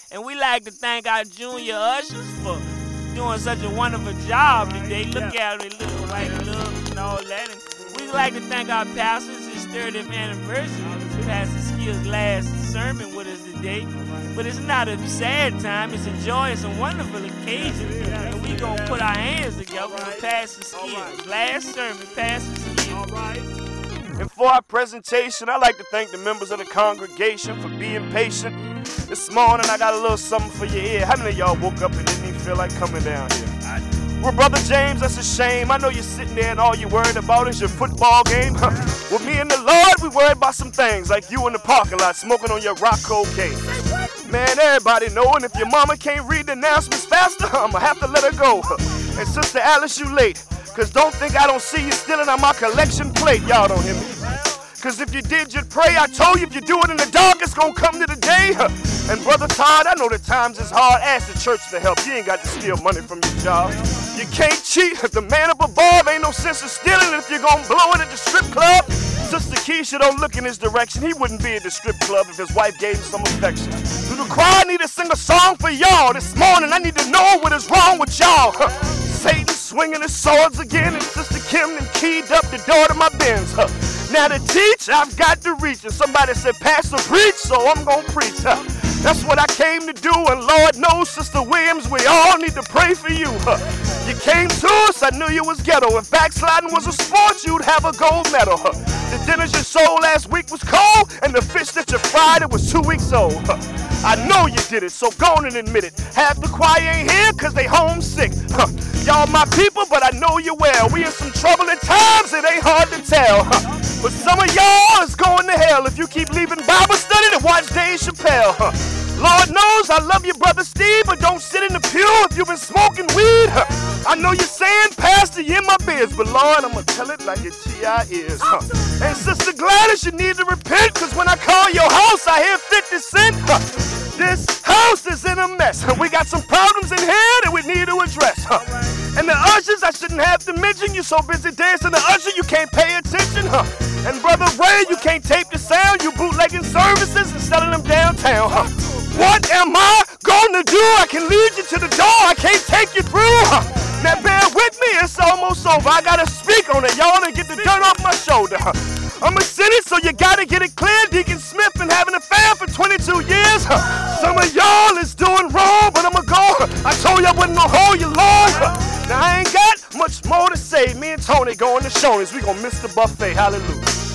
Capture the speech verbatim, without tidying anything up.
And we like to thank our junior ushers for doing such a wonderful job today. Look at them, they look white gloves and all that. And we'd like to thank our pastors, his thirtieth anniversary. Pastor Skill's last sermon with us today. But it's not a sad time, it's a joyous and wonderful occasion. And we gonna put our hands together for Pastor Skill's last sermon, Pastor Skill. All right. And for our presentation, I'd like to thank the members of the congregation for being patient. This morning, I got a little something for your ear. How many of y'all woke up and didn't even feel like coming down here? Well, Brother James, that's a shame. I know you're sitting there and all you're worried about is your football game. Well, me and the Lord, we worried about some things, like you in the parking lot smoking on your rock cocaine. Man, everybody knowing if your mama can't read the announcements faster, I'ma have to let her go. And Sister Alice, you late. Cause don't think I don't see you stealing on my collection plate. Y'all don't hear me. Cause if you did, you'd pray. I told you if you do it in the dark, it's gonna come to the day. And Brother Todd, I know the times is hard. Ask the church for help. You ain't got to steal money from your job. You can't cheat. The man up above ain't no sense of stealing if you're gonna blow it at the strip club. Sister Keisha, don't look in his direction. He wouldn't be at the strip club if his wife gave him some affection. So the choir need to sing a song for y'all this morning. I need to know what is wrong with y'all. Satan swinging his swords again, and Sister Kim done keyed up the door to my Benz. Huh. Now to teach, I've got to reach. And somebody said, Pastor, preach, so I'm going to preach. Huh. That's what I came to do, and Lord knows, Sister Williams, we all need to pray for you. Huh. You came to us, I knew you was ghetto. If backsliding was a sport, you'd have a gold medal. Huh. The dinners you sold last week was cold, and the fish that you fried, it was two weeks old. Huh. I know you did it, so go on and admit it. Half the choir ain't here because they homesick. Huh. Y'all my people, but I know you well. We in some troubling times, it ain't hard to tell. Huh. But some of y'all is going to hell if you keep leaving Bible study to watch Dave Chappelle. Huh. Lord knows I love you, Brother Steve, but don't sit in the pew if you've been smoking weed. Huh. I know you're saying, Pastor, you in my biz, but Lord, I'm going to tell it like it T I is. Huh. And Sister Gladys, you need to repent, because when I call your house, I hear fifty cent. Huh. This house is in a mess. We got some problems in here that we need to address. Huh. And the ushers, I shouldn't have to mention. You so busy dancing the usher, you can't pay attention. Huh. And Brother Ray, you can't tape the sound. You bootlegging services and selling them downtown. Huh. What am I gonna do? I can lead you to the door. I can't take you through. Huh. Now bear with me, it's almost over. I gotta speak on it, y'all, and get the dirt off my shoulder. Huh. I'm a sinner, so you gotta get it clear. Deacon Smith been having an affair for twenty-two years. Huh. Some of y'all is doing wrong, but I'ma go. I told you I wasn't gonna hold you long. Huh. Now I ain't got much more to say. Me and Tony going to Shoney's. We gonna miss the buffet. Hallelujah.